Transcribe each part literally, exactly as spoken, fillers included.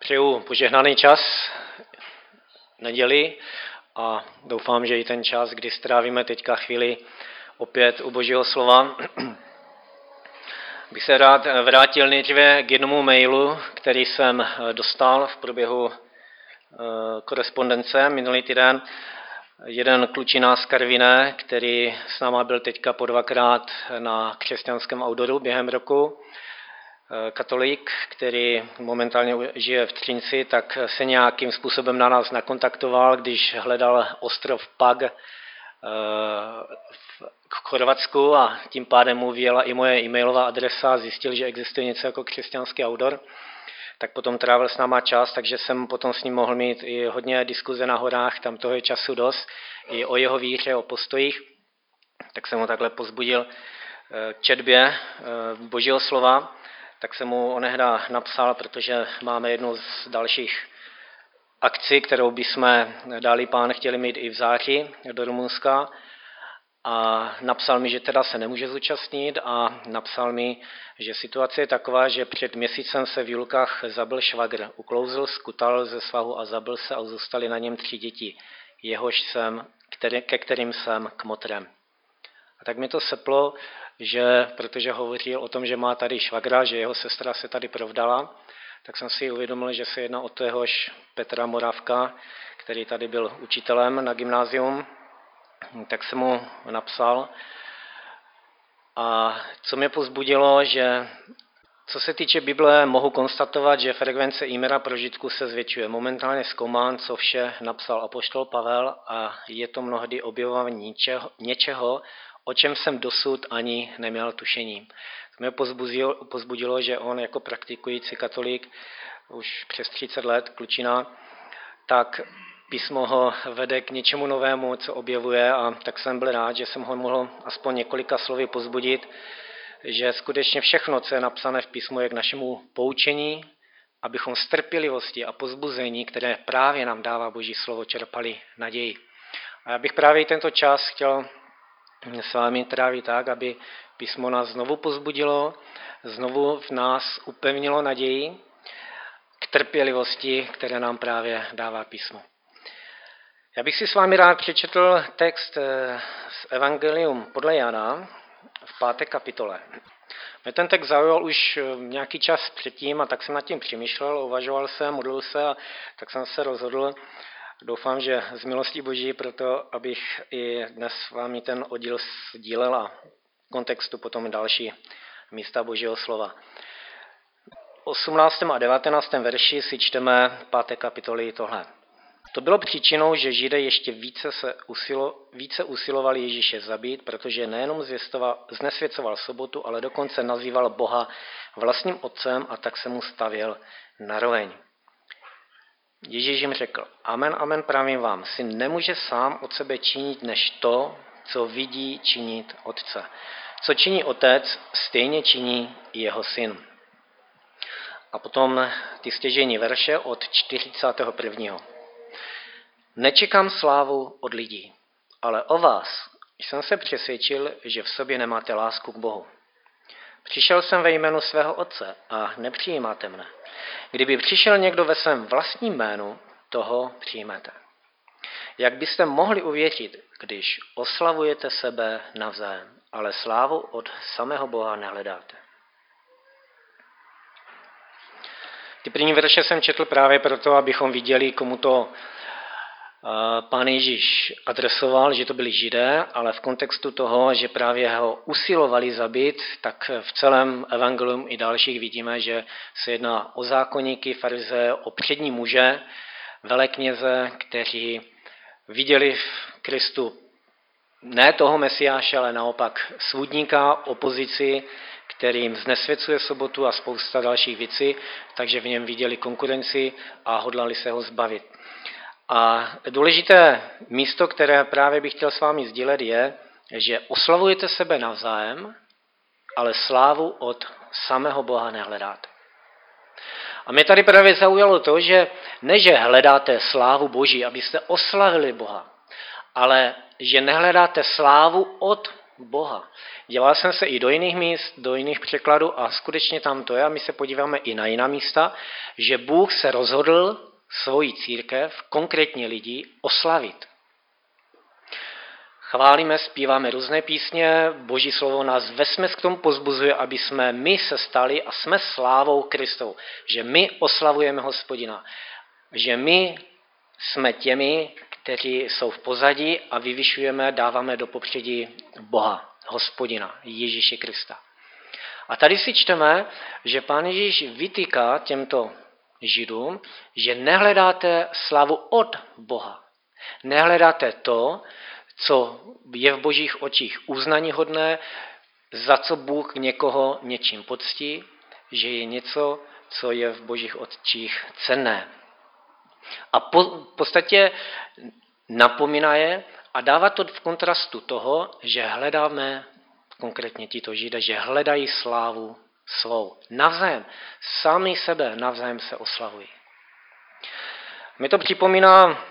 Přeju požehnaný čas neděli a doufám, že i ten čas, kdy strávíme teďka chvíli opět u Božího slova. Bych se rád vrátil nejdříve k jednomu mailu, který jsem dostal v průběhu korespondence minulý týden. Jeden klučina z Karviné, který s náma byl teďka po dvakrát na křesťanském outdooru během roku, katolík, který momentálně žije v Třinci, tak se nějakým způsobem na nás nakontaktoval, když hledal ostrov Pag k Chorvatsku a tím pádem mu vyjela i moje e-mailová adresa, zjistil, že existuje něco jako křesťanský outdoor, tak potom trávil s náma čas, takže jsem potom s ním mohl mít i hodně diskuze na horách, tam toho je času dost, i o jeho víře, o postojích, tak jsem ho takhle pozbudil k četbě Božího slova. Tak jsem mu onehda napsal, protože máme jednu z dalších akcí, kterou bychom dali Pán chtěli mít i v září do Rumunska. A napsal mi, že teda se nemůže zúčastnit a napsal mi, že situace je taková, že před měsícem se v Julkách zabil švagr. Uklouzl, skutal ze svahu a zabil se a zůstali na něm tři děti, jehož jsem, který, ke kterým jsem kmotrem. A tak mi to seplo, že protože hovořil o tom, že má tady švagra, že jeho sestra se tady provdala, tak jsem si uvědomil, že se jedná o téhož Petra Moravka, který tady byl učitelem na gymnázium, tak jsem mu napsal. A co mě povzbudilo, že co se týče Bible, mohu konstatovat, že frekvence e-maila prožitku se zvětšuje. Momentálně zkoumám, co vše napsal apoštol Pavel a je to mnohdy objevování něčeho, něčeho o čem jsem dosud ani neměl tušení. To mě pozbudilo, pozbudilo, že on jako praktikující katolík už přes třicet let, klučina, tak písmo ho vede k něčemu novému, co objevuje, a tak jsem byl rád, že jsem ho mohl aspoň několika slovy pozbudit, že skutečně všechno, co je napsané v písmu, je k našemu poučení, abychom z trpělivosti a pozbuzení, které právě nám dává Boží slovo, čerpali naději. A já bych právě tento čas chtěl s vámi trávit tak, aby písmo nás znovu pozbudilo, znovu v nás upevnilo naději k trpělivosti, které nám právě dává písmo. Já bych si s vámi rád přečetl text z Evangelium podle Jana v páté kapitole. Mě ten text zaujal už nějaký čas předtím a tak jsem nad tím přemýšlel, uvažoval jsem, modlil se a tak jsem se rozhodl. Doufám, že z milostí Boží, proto abych i dnes s vámi ten oddíl sdílel a v kontextu potom další místa Božího slova. V osmnáctém a devatenáctém verši si čteme páté kapitoly tohle. To bylo příčinou, že Židé ještě více, se usilo, více usilovali Ježíše zabít, protože nejenom znesvěcoval sobotu, ale dokonce nazýval Boha vlastním otcem a tak se mu stavěl naroveň. Ježíš jim řekl, amen, amen, pravím vám, syn nemůže sám od sebe činit než to, co vidí činit otce. Co činí otec, stejně činí i jeho syn. A potom ty stěžejní verše od čtyřicátého prvního. Nečekám slávu od lidí, ale o vás jsem se přesvědčil, že v sobě nemáte lásku k Bohu. Přišel jsem ve jménu svého otce a nepřijímáte mne. Kdyby přišel někdo ve svém vlastním jménu, toho přijmete. Jak byste mohli uvěřit, když oslavujete sebe navzájem, ale slávu od samého Boha nehledáte? Ty první verše jsem četl právě proto, abychom viděli, komu to Pán Ježíš adresoval, že to byli Židé, ale v kontextu toho, že právě ho usilovali zabít, tak v celém evangelium i dalších vidíme, že se jedná o zákonníky, farizeje, o přední muže, velekněze, kteří viděli v Kristu ne toho Mesiáše, ale naopak svůdníka, opozici, kterým znesvěcuje sobotu a spousta dalších věcí, takže v něm viděli konkurenci a hodlali se ho zbavit. A důležité místo, které právě bych chtěl s vámi sdílet, je, že oslavujete sebe navzájem, ale slávu od samého Boha nehledáte. A mě tady právě zaujalo to, že ne, že hledáte slávu Boží, abyste oslavili Boha, ale že nehledáte slávu od Boha. Dělal jsem se i do jiných míst, do jiných překladů a skutečně tam to je, a my se podíváme i na jiná místa, že Bůh se rozhodl svoji církev, konkrétně lidi, oslavit. Chválíme, zpíváme různé písně, Boží slovo nás vesměs k tomu pozbuzuje, aby jsme my se stali a jsme slávou Kristovou, že my oslavujeme Hospodina, že my jsme těmi, kteří jsou v pozadí a vyvyšujeme, dáváme do popředí Boha, Hospodina, Ježíše Krista. A tady si čteme, že Pán Ježíš vytýká těmto Židům, že nehledáte slavu od Boha. Nehledáte to, co je v Božích očích uznaníhodné, za co Bůh někoho něčím poctí, že je něco, co je v Božích očích cenné. A po, v podstatě napomíná je a dává to v kontrastu toho, že hledáme, konkrétně tito Židé, že hledají slávu svou. Navzájem, sami sebe navzájem se oslavují. Mi to připomíná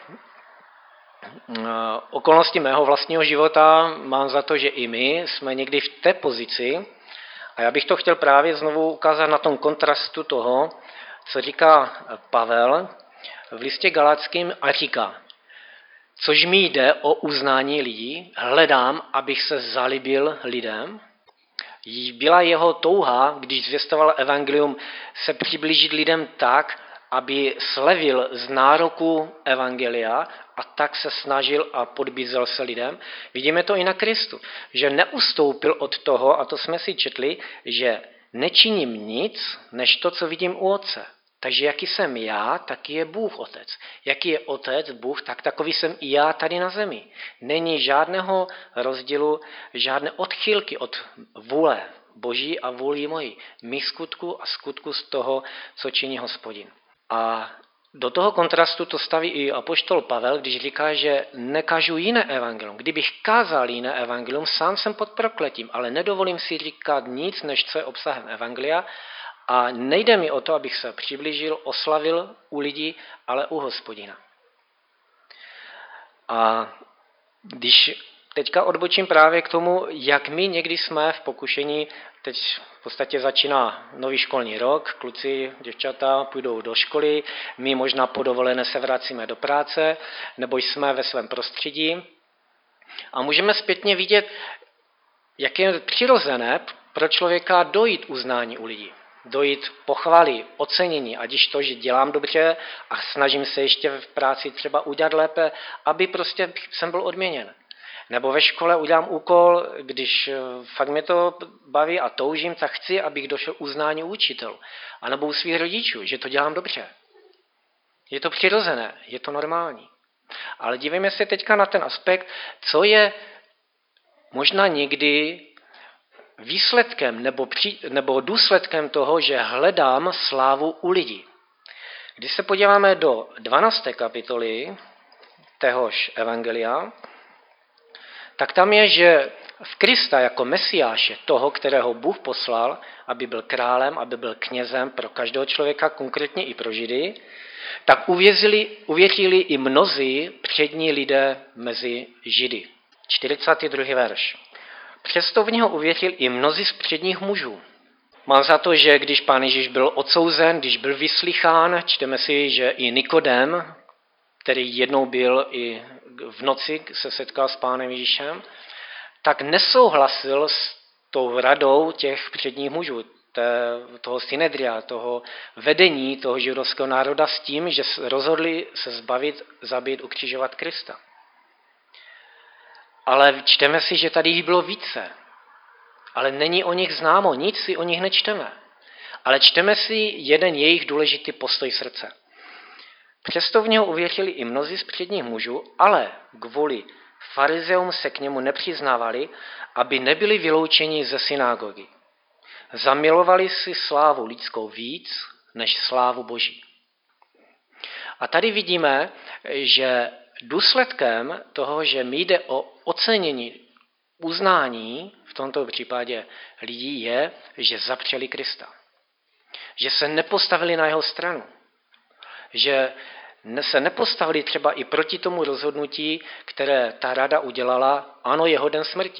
okolnosti mého vlastního života. Mám za to, že i my jsme někdy v té pozici a já bych to chtěl právě znovu ukázat na tom kontrastu toho, co říká Pavel v listě Galackým a říká, což mi jde o uznání lidí, hledám, abych se zalíbil lidem. Byla jeho touha, když zvěstoval evangelium, se přiblížit lidem tak, aby slevil z nároku evangelia a tak se snažil a podbízel se lidem. Vidíme to i na Kristu, že neustoupil od toho, a to jsme si četli, že nečiním nic, než to, co vidím u Otce. Takže jaký jsem já, taky je Bůh Otec. Jaký je Otec, Bůh, tak takový jsem i já tady na zemi. Není žádného rozdílu, žádné odchylky od vůle Boží a vůli mojí. Mých skutků a skutku z toho, co činí Hospodin. A do toho kontrastu to staví i apoštol Pavel, když říká, že nekážu jiné evangelium. Kdybych kázal jiné evangelium, sám jsem pod prokletím, ale nedovolím si říkat nic, než co je obsahem evangelia. A nejde mi o to, abych se přiblížil, oslavil u lidí, ale u Hospodina. A když teďka odbočím právě k tomu, jak my někdy jsme v pokušení, teď v podstatě začíná nový školní rok, kluci, děvčata půjdou do školy, my možná po dovolené se vracíme do práce, nebo jsme ve svém prostředí a můžeme zpětně vidět, jak je přirozené pro člověka dojít uznání u lidí. Dojít pochvaly, ocenění, ať již to, že dělám dobře a snažím se ještě v práci třeba udělat lépe, aby prostě jsem byl odměněn. Nebo ve škole udělám úkol, když fakt mě to baví a toužím, tak chci, abych došel uznání u učitelů. A nebo u svých rodičů, že to dělám dobře. Je to přirozené, je to normální. Ale dívejme se teďka na ten aspekt, co je možná někdy výsledkem nebo, při, nebo důsledkem toho, že hledám slávu u lidí. Když se podíváme do dvanácté kapitoly téhož evangelia, tak tam je, že v Krista jako Mesiáše, toho, kterého Bůh poslal, aby byl králem, aby byl knězem pro každého člověka, konkrétně i pro Židy, tak uvěřili, uvěřili i mnozí přední lidé mezi Židy. čtyřicátý druhý verš. Přesto v něho uvěřil i mnozí z předních mužů. Mám za to, že když Pán Ježíš byl odsouzen, když byl vyslychán, čteme si, že i Nikodem, který jednou byl i v noci, se setkal s Pánem Ježíšem, tak nesouhlasil s tou radou těch předních mužů, toho synedria, toho vedení toho židovského národa s tím, že rozhodli se zbavit, zabít, ukřižovat Krista. Ale čteme si, že tady jich bylo více. Ale není o nich známo, nic si o nich nečteme. Ale čteme si jeden jejich důležitý postoj srdce. Přesto v něho uvěřili i mnozí z předních mužů, ale kvůli farizeům se k němu nepřiznávali, aby nebyli vyloučeni ze synagogy. Zamilovali si slávu lidskou víc, než slávu Boží. A tady vidíme, že důsledkem toho, že mi jde o ocenění, uznání, v tomto případě lidí, je, že zapřeli Krista. Že se nepostavili na jeho stranu. Že se nepostavili třeba i proti tomu rozhodnutí, které ta rada udělala, ano, je hoden smrti.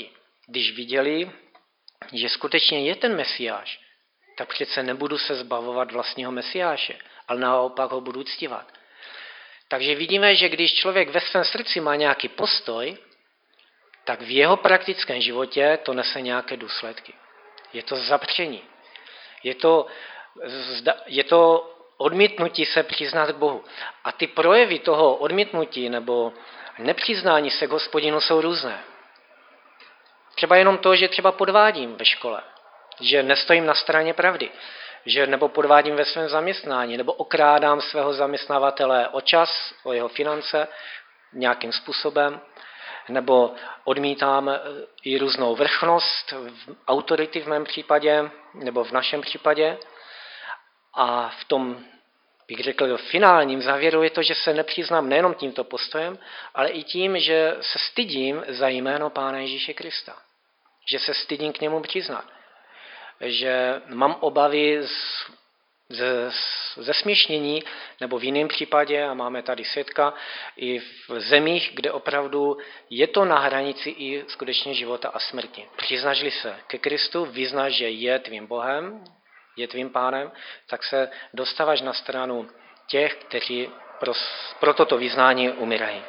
když viděli, že skutečně je ten Mesiáš, tak přece nebudu se zbavovat vlastního Mesiáše, ale naopak ho budu uctívat. Takže vidíme, že když člověk ve svém srdci má nějaký postoj, tak v jeho praktickém životě to nese nějaké důsledky. Je to zapření. Je to, je to odmítnutí se přiznat k Bohu. A ty projevy toho odmítnutí nebo nepřiznání se k Hospodinu jsou různé. Třeba jenom to, že třeba podvádím ve škole, že nestojím na straně pravdy, že nebo podvádím ve svém zaměstnání, nebo okrádám svého zaměstnavatele o čas, o jeho finance nějakým způsobem, nebo odmítám i různou vrchnost, autority v mém případě, nebo v našem případě. A v tom, bych řekl, v finálním závěru je to, že se nepřiznám nejenom tímto postojem, ale i tím, že se stydím za jméno Pána Ježíše Krista. Že se stydím k němu přiznat. Že mám obavy z, ze, ze směšnění, nebo v jiném případě, a máme tady svědka, i v zemích, kde opravdu je to na hranici i skutečně života a smrti. Přiznaš-li se ke Kristu, vyznáš, že je tvým Bohem, je tvým pánem, tak se dostáváš na stranu těch, kteří pro, pro toto vyznání umírají.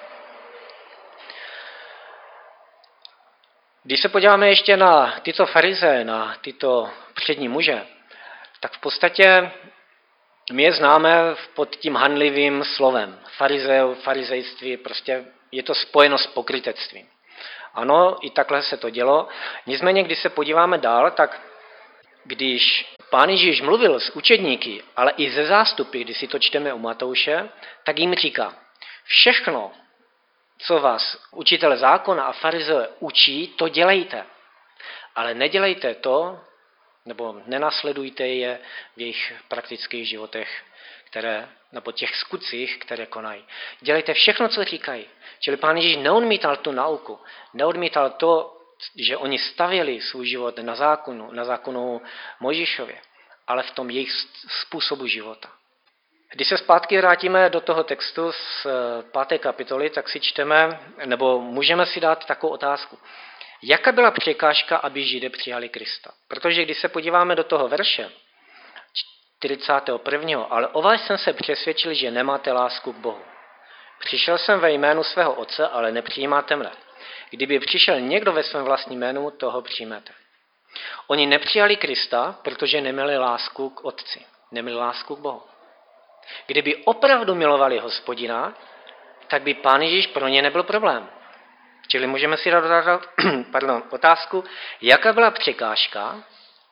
Když se podíváme ještě na tyto farize, na tyto přední muže, tak v podstatě my je známe pod tím hanlivým slovem. Farizeu, farizejství, prostě je to spojeno s pokrytectvím. Ano, i takhle se to dělo. Nicméně, když se podíváme dál, tak když Pán Ježíš mluvil s učedníky, ale i ze zástupy, když si to čteme u Matouše, tak jim říká, všechno, co vás učitele zákona a farizeové učí, to dělejte. Ale nedělejte to, nebo nenasledujte je v jejich praktických životech, které, nebo těch skutcích, které konají. Dělejte všechno, co říkají. Čili Pán Ježíš neodmítal tu nauku, neodmítal to, že oni stavěli svůj život na zákonu, na zákonu Mojžíšově, ale v tom jejich způsobu života. Když se zpátky vrátíme do toho textu z páté kapitoly, tak si čteme, nebo můžeme si dát takovou otázku. Jaká byla překážka, aby Židé přijali Krista? Protože když se podíváme do toho verše čtyřicátého prvního ale o vás jsem se přesvědčil, že nemáte lásku k Bohu. Přišel jsem ve jménu svého otce, ale nepřijímáte mne. Kdyby přišel někdo ve svém vlastním jménu, toho přijmete. Oni nepřijali Krista, protože neměli lásku k otci, neměli lásku k Bohu. Kdyby opravdu milovali Hospodina, tak by Pán Ježíš pro ně nebyl problém. Čili můžeme si dát pardon, otázku, jaká byla překážka,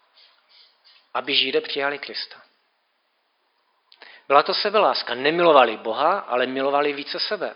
aby Židé přijali Krista. Byla to sebeláska. Nemilovali Boha, ale milovali více sebe.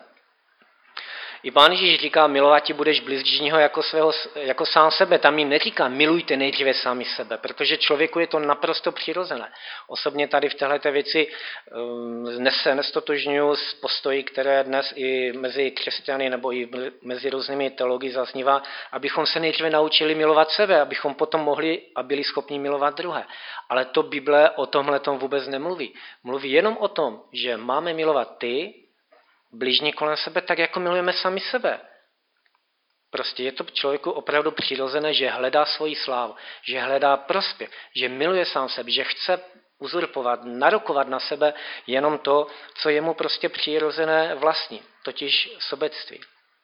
I Pán Ježíš říká, milovat ti budeš bližního jako, svého, jako sám sebe. Tam jim neříká, milujte nejdříve sami sebe, protože člověku je to naprosto přirozené. Osobně tady v téhleté věci um, se nestotožňuji s postoji, které dnes i mezi křesťany nebo i mezi různými teology zaznívá, abychom se nejdříve naučili milovat sebe, abychom potom mohli a byli schopni milovat druhé. Ale to Bible o tomhletom vůbec nemluví. Mluví jenom o tom, že máme milovat ty, bližní kolem sebe, tak jako milujeme sami sebe. Prostě je to člověku opravdu přirozené, že hledá svoji slávu, že hledá prospěch, že miluje sám sebe, že chce uzurpovat, narokovat na sebe jenom to, co je mu prostě přirozené vlastní, totiž sobectví.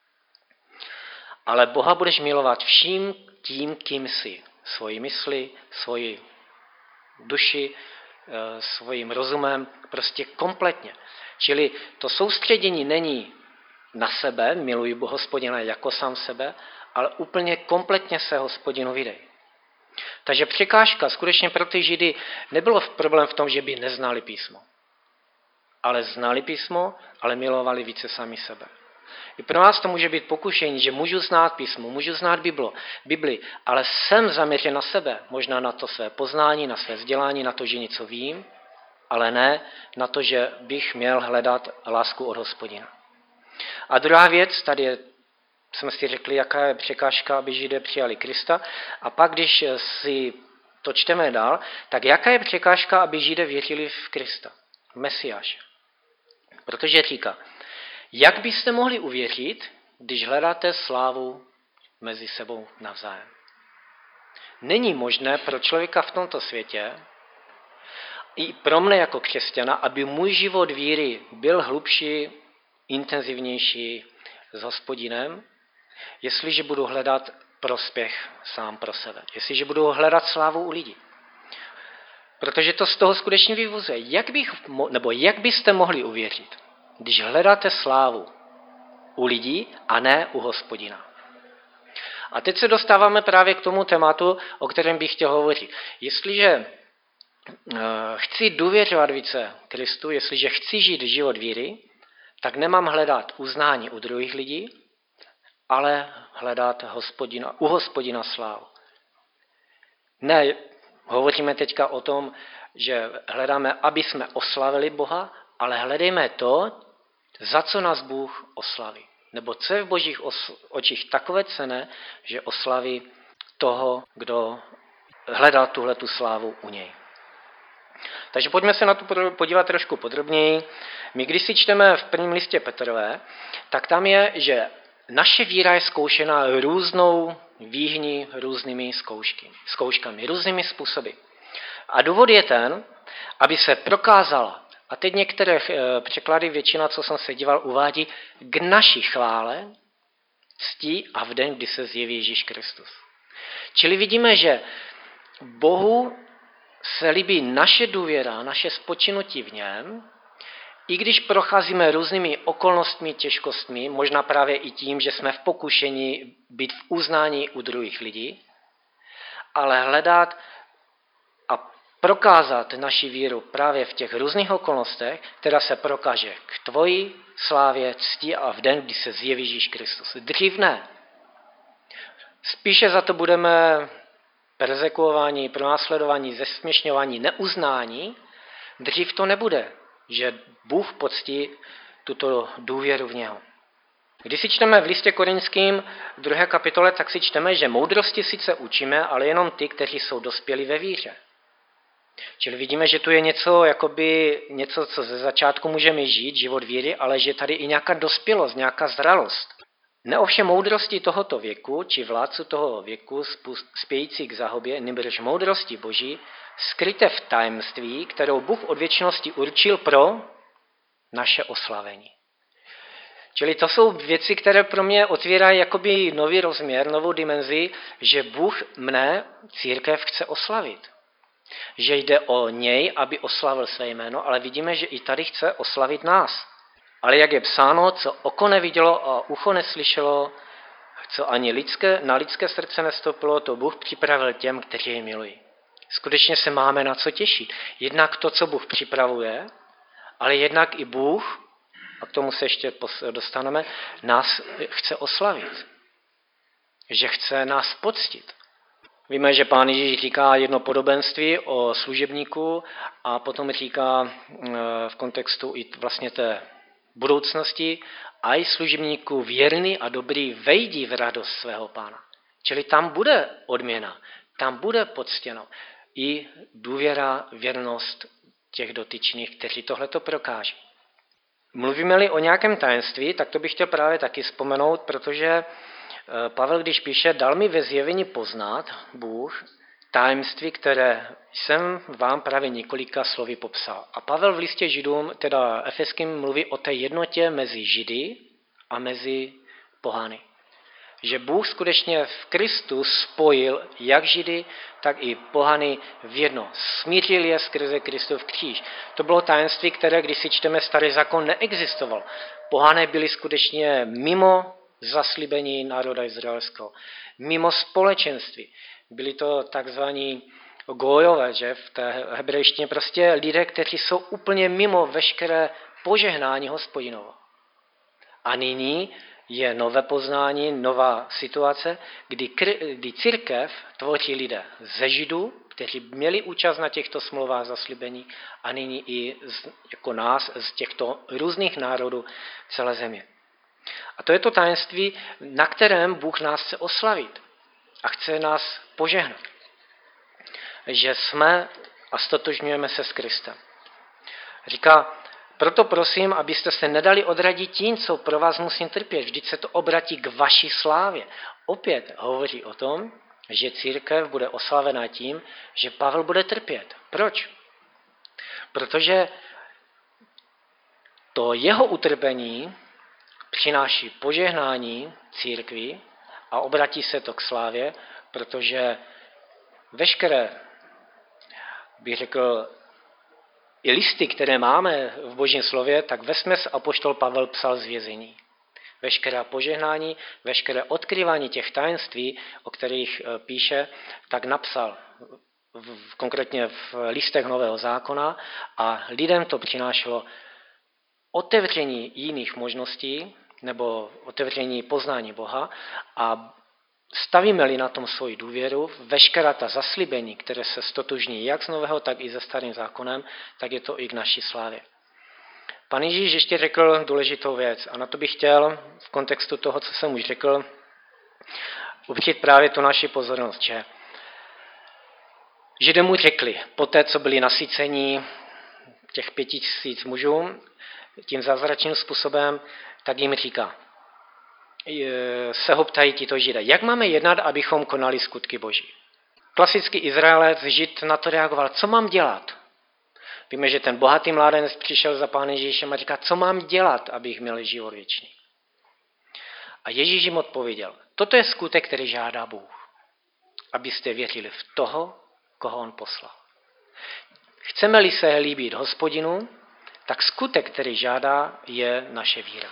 Ale Boha budeš milovat vším tím, kým jsi. Svoji mysli, svoji duši, svým rozumem, prostě kompletně. Čili to soustředění není na sebe, miluji Hospodina jako sám sebe, ale úplně kompletně se Hospodinu vydej. Takže překážka skutečně pro ty Židy nebylo problém v tom, že by neznali písmo. Ale znali písmo, ale milovali více sami sebe. I pro nás to může být pokušení, že můžu znát písmo, můžu znát Biblo, Bibli, ale jsem zaměřen na sebe, možná na to své poznání, na své vzdělání, na to, že něco vím, ale ne na to, že bych měl hledat lásku od Hospodina. A druhá věc, tady je, jsme si řekli, jaká je překážka, aby Židé přijali Krista. A pak, když si to čteme dál, tak jaká je překážka, aby Židé věřili v Krista, v Mesiáše. Protože říká, jak byste mohli uvěřit, když hledáte slávu mezi sebou navzájem. Není možné pro člověka v tomto světě, i pro mne jako křesťana, aby můj život víry byl hlubší, intenzivnější s Hospodinem, jestliže budu hledat prospěch sám pro sebe, jestliže budu hledat slávu u lidí. Protože to z toho skutečně vyvozuje. Jak bych, nebo jak byste mohli uvěřit, když hledáte slávu u lidí a ne u Hospodina? A teď se dostáváme právě k tomu tématu, o kterém bych chtěl hovořit. Jestliže chci důvěřovat více Kristu, jestliže chci žít život víry, tak nemám hledat uznání u druhých lidí, ale hledat hospodina, u Hospodina slávu. Ne, hovoříme teďka o tom, že hledáme, aby jsme oslavili Boha, ale hledejme to, za co nás Bůh oslaví. Nebo co je v Božích očích takové cenné, že oslaví toho, kdo hledal tuhletu slávu u něj. Takže pojďme se na to podívat trošku podrobněji. My, když si čteme v prvním listě Petrové, tak tam je, že naše víra je zkoušena různou výhní, různými zkoušky, zkouškami, různými způsoby. A důvod je ten, aby se prokázala, a teď některé překlady, většina, co jsem se díval, uvádí, k naší chvále, ctí a v den, kdy se zjeví Ježíš Kristus. Čili vidíme, že Bohu se líbí naše důvěra, naše spočinutí v něm, i když procházíme různými okolnostmi, těžkostmi, možná právě i tím, že jsme v pokušení být v uznání u druhých lidí, ale hledat a prokázat naši víru právě v těch různých okolnostech, která se prokáže k tvojí slávě, cti a v den, kdy se zjeví Ježíš Kristus. Dřív ne. Spíše za to budeme perzekuování, pronásledování, zesměšňování, neuznání. Dřív to nebude, že Bůh poctí tuto důvěru v něho. Když si čteme v listě Korinským v druhé kapitole, tak si čteme, že moudrosti sice učíme, ale jenom ty, kteří jsou dospělí ve víře. Čili vidíme, že tu je něco, jakoby něco, co ze začátku můžeme žít, život víry, ale že tady i nějaká dospělost, nějaká zralost. Ne ovšem moudrosti tohoto věku, či vládců toho věku spějící k zahobě, nýbrž moudrosti Boží, skryté v tajemství, kterou Bůh od věčnosti určil pro naše oslavení. Čili to jsou věci, které pro mě otvírají jakoby nový rozměr, novou dimenzi, že Bůh mne, církev, chce oslavit. Že jde o něj, aby oslavil své jméno, ale vidíme, že i tady chce oslavit nás. Ale jak je psáno, co oko nevidělo a ucho neslyšelo, co ani lidské, na lidské srdce nestoupilo, to Bůh připravil těm, kteří jej milují. Skutečně se máme na co těšit. Jednak to, co Bůh připravuje, ale jednak i Bůh, a k tomu se ještě dostaneme, nás chce oslavit. Že chce nás poctit. Víme, že Pán Ježíš říká jedno podobenství o služebníku a potom říká v kontextu i vlastně té budoucnosti, a i služebníku věrný a dobrý vejdi v radost svého pána. Čili tam bude odměna, tam bude poctěno i důvěra, věrnost těch dotyčných, kteří tohleto prokáží. Mluvíme-li o nějakém tajemství, tak to bych chtěl právě taky vzpomenout, protože Pavel, když píše, dal mi ve zjevení poznat Bůh tajemství, které jsem vám právě několika slovy popsal. A Pavel v listě Židům, teda Efeským, mluví o té jednotě mezi Židy a mezi pohany. Že Bůh skutečně v Kristu spojil jak Židy, tak i pohany v jedno. Smířil je skrze Kristův kříž. To bylo tajemství, které, když si čteme Starý zákon, neexistovalo. Pohané byli skutečně mimo zaslíbení národa izraelského, mimo společenství. Byli to takzvaní gojové, že v té hebrejštině prostě lidé, kteří jsou úplně mimo veškeré požehnání Hospodinovo. A nyní je nové poznání, nová situace, kdy, kdy církev tvoří lidé ze Židů, kteří měli účast na těchto smlouvách zaslíbení, a nyní i z, jako nás z těchto různých národů celé země. A to je to tajemství, na kterém Bůh nás chce oslavit a chce nás požehnat. Že jsme a stotožňujeme se s Kristem. Říká, proto prosím, abyste se nedali odradit tím, co pro vás musím trpět. Vždyť se to obratí k vaší slávě. Opět hovoří o tom, že církev bude oslavená tím, že Pavel bude trpět. Proč? Protože to jeho utrpení přináší požehnání církvi a obratí se to k slávě, protože veškeré, bych řekl, i listy, které máme v Božím slově, tak vesměs apoštol Pavel psal z vězení. Veškeré požehnání, veškeré odkrývání těch tajemství, o kterých píše, tak napsal v, konkrétně v listech Nového zákona a lidem to přinášelo otevření jiných možností nebo otevření poznání Boha a stavíme-li na tom svoji důvěru, veškerá ta zaslíbení, které se stotožní jak z Nového, tak i ze Starým zákonem, tak je to i k naší slávě. Pan Ježíš ještě řekl důležitou věc a na to bych chtěl v kontextu toho, co jsem už řekl, upřít právě tu naši pozornost, že Židé mu řekli, poté, co byli nasyceni těch pěti tisíc mužů, tím zázračným způsobem, tak jim říká, se ho ptají tito Židé, jak máme jednat, abychom konali skutky Boží. Klasický Izraelec, Žid na to reagoval, co mám dělat? Víme, že ten bohatý mládenec přišel za Pánem Ježíšem a říká, co mám dělat, abych měl život věčný. A Ježíš jim odpověděl, toto je skutek, který žádá Bůh, abyste věřili v toho, koho on poslal. Chceme-li se líbit Hospodinu, tak skutek, který žádá, je naše víra.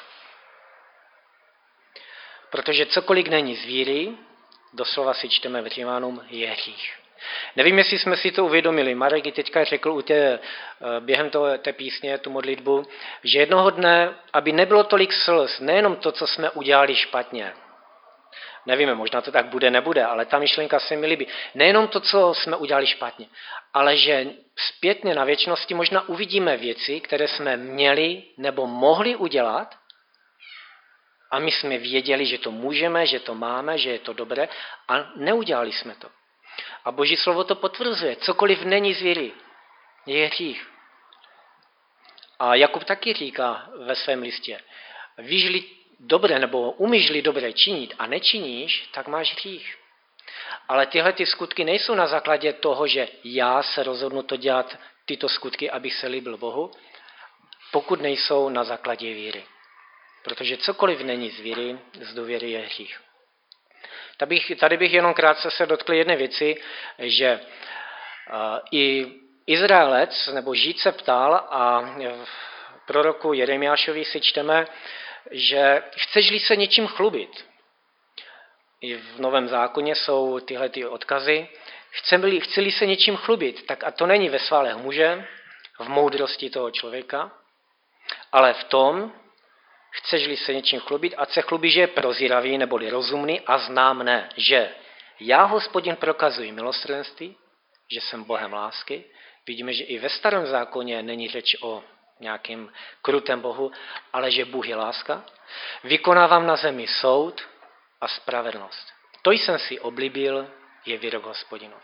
Protože cokoliv není z víry, doslova si čteme v Římanům, je hřích. Nevím, jestli jsme si to uvědomili. Marek i teďka řekl u té, během toho, té písně, tu modlitbu, že jednoho dne, aby nebylo tolik slz, nejenom to, co jsme udělali špatně. Nevíme, možná to tak bude, nebude, ale ta myšlenka se mi líbí. Nejenom to, co jsme udělali špatně, ale že zpětně na věčnosti možná uvidíme věci, které jsme měli nebo mohli udělat a my jsme věděli, že to můžeme, že to máme, že je to dobré a neudělali jsme to. A Boží slovo to potvrzuje. Cokoliv není z víry, je hřích. A Jakub taky říká ve svém listě, víš-li dobré nebo umíš-li dobré činit a nečiníš, tak máš hřích. Ale tyhle ty skutky nejsou na základě toho, že já se rozhodnu to dělat tyto skutky, abych se líbil Bohu, pokud nejsou na základě víry. Protože cokoliv není z víry, z důvěry je hřích. Tady bych, tady bych jenom krátce se dotkl jedné věci, že i Izraelec nebo Žid se ptal a v proroku Jeremiášovi si čteme, že chceš-li se něčím chlubit. I v Novém zákoně jsou tyhle ty odkazy. Chceme-li, chci-li se něčím chlubit, tak a to není ve sválech muže, v moudrosti toho člověka, ale v tom, chceš-li se něčím chlubit, ať se chlubí, že je prozíravý neboli rozumný a zná mne, že já, Hospodin, prokazuji milosrdenství, že jsem Bohem lásky. Vidíme, že i ve Starém zákoně není řeč o nějakým krutém Bohu, ale že Bůh je láska. Vykonávám na zemi soud a spravedlnost. To jsem si oblíbil, je výrok Hospodinův.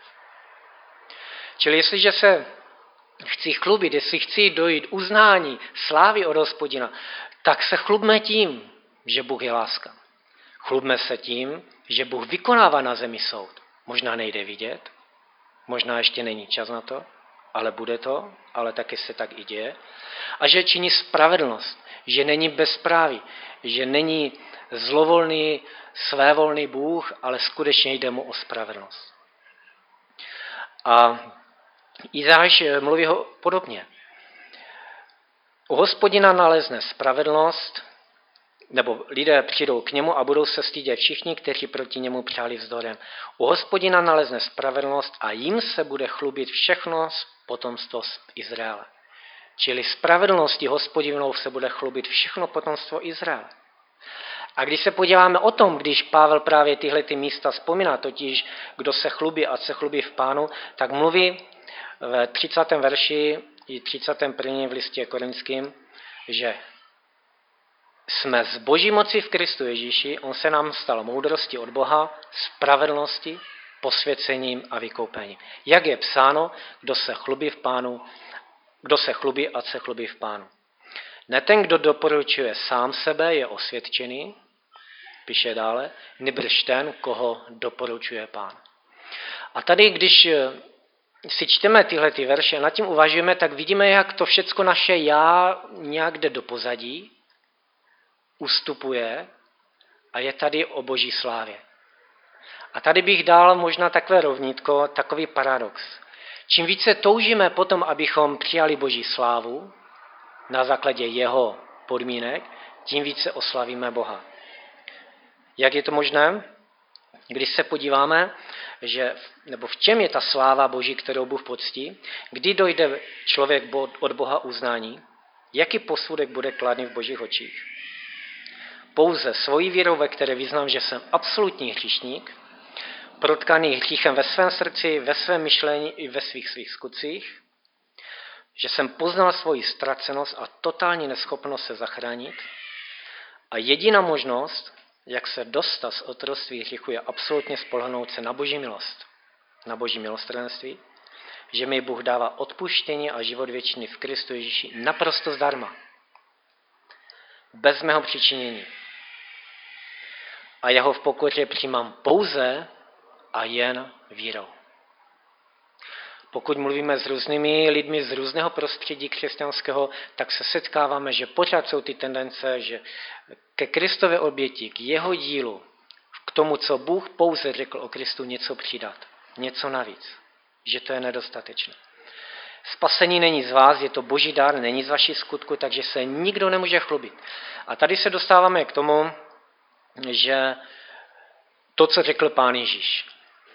Čili jestliže se chci chlubit, jestli chci dojít uznání, slávy od Hospodina, tak se chlubme tím, že Bůh je láska. Chlubme se tím, že Bůh vykonává na zemi soud. Možná nejde vidět, možná ještě není čas na to, ale bude to, ale taky se tak i děje. A že činí spravedlnost, že není bezpráví, že není zlovolný, svévolný Bůh, ale skutečně jde mu o spravedlnost. A Izáš mluví ho podobně. U Hospodina nalezne spravedlnost, nebo lidé přijdou k němu a budou se stydět všichni, kteří proti němu přáli vzdorem. U Hospodina nalezne spravedlnost a jim se bude chlubit všechno z potomstvo z Izraele. Čili spravedlností Hospodinou se bude chlubit všechno potomstvo Izraele. A když se podíváme o tom, když Pavel právě tyhle ty místa vzpomíná, totiž kdo se chlubí a se chlubí v Pánu, tak mluví v třicátém verši i třicátém prvním v listě Korinským, že jsme z Boží moci v Kristu Ježíši, on se nám stal moudrostí od Boha, spravedlnosti, posvěcením a vykoupením. Jak je psáno, kdo se chlubí v Pánu, kdo se chlubí, ať se chlubí v Pánu. Ne ten, kdo doporučuje sám sebe, je osvědčený, píše dále, nýbrž ten, koho doporučuje Pán. A tady, když si čteme tyhle ty verše, nad tím uvažujeme, tak vidíme, jak to všecko naše já nějak jde do pozadí, ustupuje a je tady o Boží slávě. A tady bych dal možná takové rovnítko, takový paradox. Čím více toužíme potom, abychom přijali Boží slávu na základě jeho podmínek, tím více oslavíme Boha. Jak je to možné? Když se podíváme, že, nebo v čem je ta sláva Boží, kterou Bůh poctí, kdy dojde člověk od Boha uznání, jaký posudek bude kladný v Božích očích. Pouze svojí vírou, ve které vyznám, že jsem absolutní hříšník, protkaný hříchem ve svém srdci, ve svém myšlení i ve svých svých skutcích, že jsem poznal svoji ztracenost a totální neschopnost se zachránit a jediná možnost, jak se dostat z otroctví hříchu, je absolutně spolehnout se na Boží milost, na Boží milosrdenství, že mi Bůh dává odpuštění a život věčný v Kristu Ježíši naprosto zdarma, bez mého přičinění. A já ho v pokoře přijímám pouze a jen vírou. Pokud mluvíme s různými lidmi z různého prostředí křesťanského, tak se setkáváme, že pořád jsou ty tendence, že ke Kristově oběti, k jeho dílu, k tomu, co Bůh pouze řekl o Kristu, něco přidat, něco navíc, že to je nedostatečné. Spasení není z vás, je to Boží dar, není z vaší skutku, takže se nikdo nemůže chlubit. A tady se dostáváme k tomu, že to, co řekl Pán Ježíš.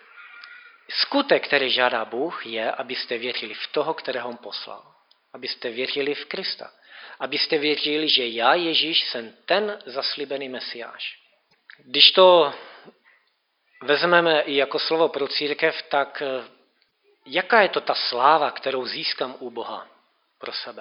Skutek, který žádá Bůh, je, abyste věřili v toho, kterého on poslal. Abyste věřili v Krista. Abyste věřili, že já, Ježíš, jsem ten zaslíbený Mesiáš. Když to vezmeme i jako slovo pro církev, tak jaká je to ta sláva, kterou získám u Boha pro sebe?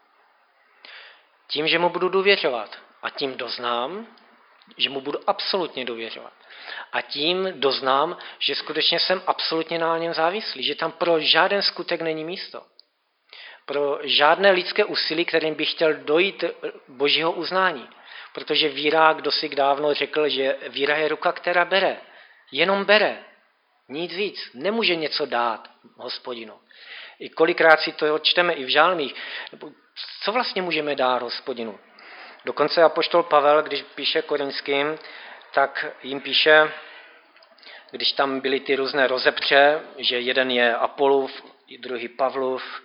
Tím, že mu budu důvěřovat a tím doznám, že mu budu absolutně důvěřovat. A tím doznám, že skutečně jsem absolutně na něm závislý, že tam pro žádný skutek není místo. Pro žádné lidské úsilí, kterým bych chtěl dojít Božího uznání. Protože víra, kdo si dávno řekl, že víra je ruka, která bere. Jenom bere. Nic víc. Nemůže něco dát Hospodinu. I kolikrát si to čteme i v žálmích. Co vlastně můžeme dát Hospodinu? Dokonce apoštol Pavel, když píše Korinským, tak jim píše, když tam byly ty různé rozepře, že jeden je Apolův, druhý Pavlův,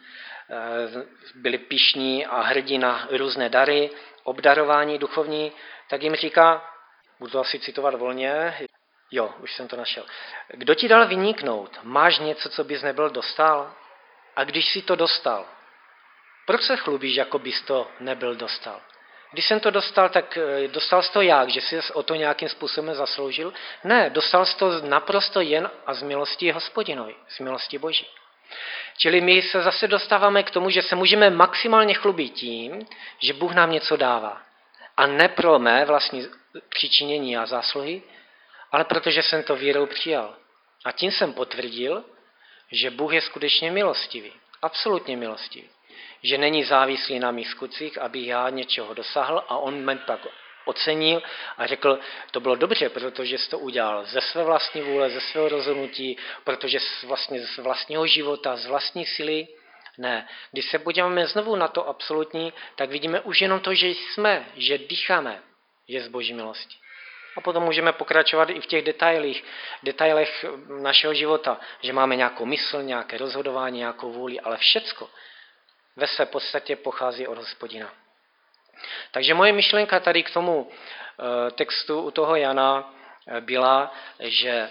byli pyšní a hrdí na různé dary, obdarování duchovní, tak jim říká, budu to asi citovat volně, jo, už jsem to našel. Kdo ti dal vyniknout? Máš něco, co bys nebyl dostal? A když jsi to dostal, proč se chlubíš, jako bys to nebyl dostal? Když jsem to dostal, tak dostal jsi to jak? Že jsi o to nějakým způsobem zasloužil? Ne, dostal jsi to naprosto jen a z milosti Hospodinovi, z milosti Boží. Čili my se zase dostáváme k tomu, že se můžeme maximálně chlubit tím, že Bůh nám něco dává. A ne pro mé vlastní přičinění a zásluhy, ale protože jsem to vírou přijal. A tím jsem potvrdil, že Bůh je skutečně milostivý, absolutně milostivý. Že není závislý na mých skutcích, aby já něčeho dosáhl a on mě pak ocenil a řekl, to bylo dobře, protože jsi to udělal ze své vlastní vůle, ze svého rozhodnutí, protože vlastně z vlastního života, z vlastní síly. Ne, když se podíváme znovu na to absolutní, tak vidíme už jenom to, že jsme, že dýcháme, je z Boží milosti. A potom můžeme pokračovat i v těch detailích, detailech našeho života, že máme nějakou mysl, nějaké rozhodování, nějakou vůli, ale všecko ve své podstatě pochází od Hospodina. Takže moje myšlenka tady k tomu textu u toho Jana byla, že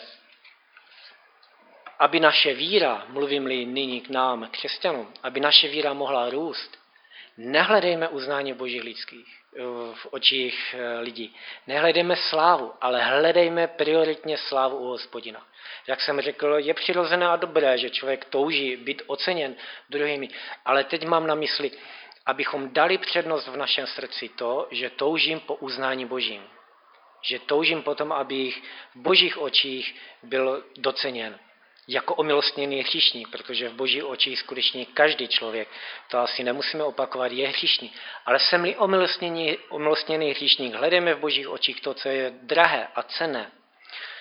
aby naše víra, mluvím-li nyní k nám, křesťanům, aby naše víra mohla růst, nehledejme uznání božích lidských v očích lidí. Nehledejme slávu, ale hledejme prioritně slávu u Hospodina. Jak jsem řekl, je přirozené a dobré, že člověk touží být oceněn druhými, ale teď mám na mysli, abychom dali přednost v našem srdci to, že toužím po uznání božím. Že toužím potom, abych v božích očích byl doceněn jako omilostněný hříšník, protože v božích očích skutečně každý člověk, to asi nemusíme opakovat, je hříšník. Ale jsem-li omilostněný, omilostněný hříšník, hledejme v božích očích to, co je drahé a cenné.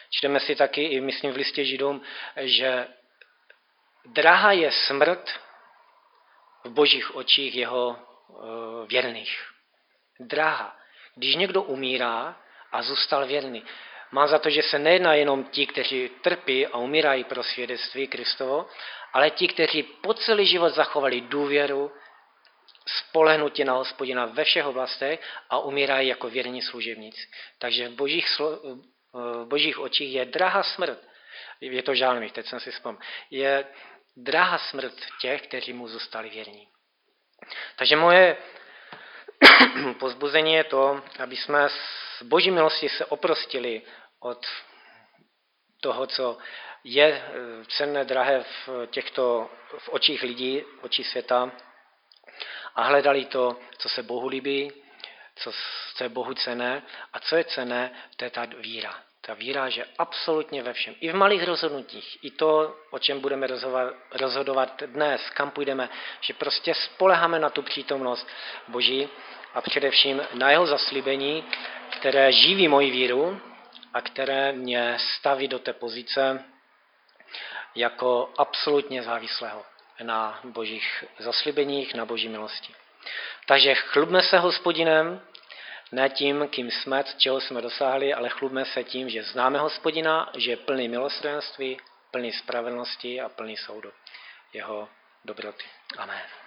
Čteme si taky, i myslím v listě Židům, že drahá je smrt v božích očích jeho e, věrných. Drahá. Když někdo umírá a zůstal věrný, má za to, že se nejedná jenom ti, kteří trpí a umírají pro svědectví Kristovo, ale ti, kteří po celý život zachovali důvěru, spolehnutí na Hospodina ve všech oblastech a umírají jako věrní služebníci. Takže v božích, slo, v božích očích je drahá smrt. Je to žálmých, teď jsem si vzpomněl. Je drahá smrt těch, kteří mu zůstali věrní. Takže moje povzbuzení je to, aby jsme z boží milosti se oprostili od toho, co je cenné, drahé v těchto v očích lidí, v očích světa, a hledali to, co se Bohu líbí, co, co je Bohu cenné a co je cenné, to je ta víra. Ta víra, že absolutně ve všem, i v malých rozhodnutích, i to, o čem budeme rozhodovat, rozhodovat dnes, kam půjdeme, že prostě spoleháme na tu přítomnost Boží a především na jeho zaslíbení, které živí moji víru a které mě staví do té pozice jako absolutně závislého na božích zaslíbeních, na boží milosti. Takže chlubme se Hospodinem, ne tím, kým jsme, čeho jsme dosáhli, ale chlubme se tím, že známe Hospodina, že je plný milosrdenství, plný spravedlnosti a plný soudu jeho dobroty. Amen.